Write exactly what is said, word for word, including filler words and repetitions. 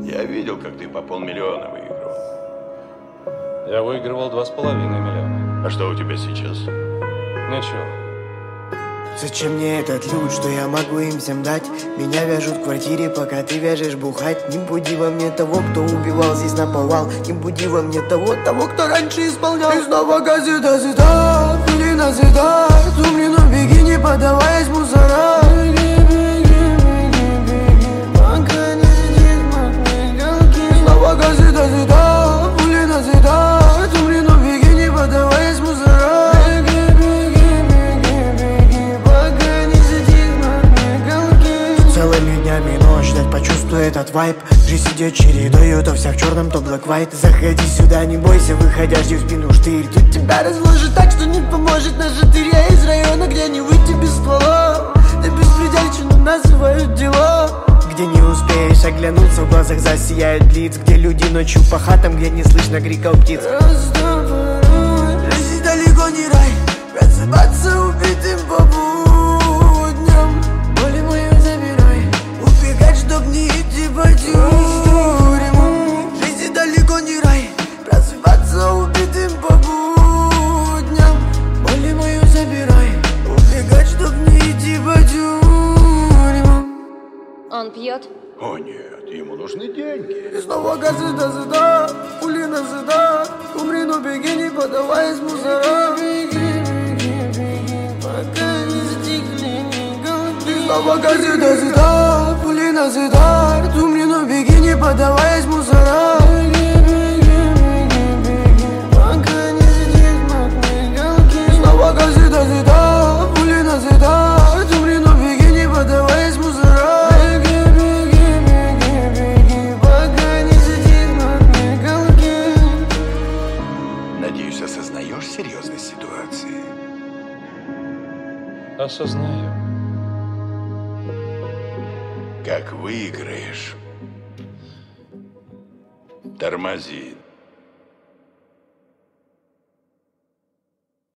Я видел, как ты по полмиллиона выиграл. Я выигрывал два с половиной миллиона. А что у тебя сейчас? Ничего. Зачем мне этот люд, что я могу им всем дать? Меня вяжут в квартире, пока ты вяжешь бухать. Не буди во мне того, кто убивал здесь наповал. Не буди во мне того, того, кто раньше исполнял. И снова газета, зита, пули на зита. Сумлину беги, не подаваясь мусора. Беги, беги, беги, беги, пока не сдихнут мигалки. Снова газета, зита, пули на зита. Сумлину беги, не подаваясь мусора. Беги, беги, беги, беги, пока не сдихнут мигалки. Целыми днями ночь ждать, почувствуй этот вайб. Жизнь идет чередою, то вся в черном, то black white. Заходи сюда, не бойся, выходя, жди в спину штырь. Тут тебя разложит так, что не поможет наш штырь. Я из района, где не выйти без ствола. Ты беспредельщину называют дела. Где не успеешь оглянуться, в глазах засияют лиц. Где люди ночью по хатам, где не слышно криков птиц. Жизнь далеко не рай, просыпаться убитым по будням. Боли мою забирай, убегать, чтоб не идти по тюрьмам. Жизнь далеко не рай, просыпаться убитым по будням. Боли мою забирай, убегать, чтоб не идти по тюрьмам. Он пьет? О нет, ему нужны деньги. И снова газы до зыда, пули на зыда. Умри, но беги, не подаваясь мусора. Беги, беги, беги, пока не стихли мигалки. И снова газы до зыда, пули на зыда. Умри, но беги, не подаваясь мусора. Беги, беги, беги, беги, пока не стихнут мигалки. И снова газы до зыда, пули на зыда. Умри, но беги, не подаваясь мусора. Беги, беги, беги, беги, пока не стихнут мигалки. Надеюсь, осознаешь серьезность ситуации? Осознаю. Как выиграешь, тормози.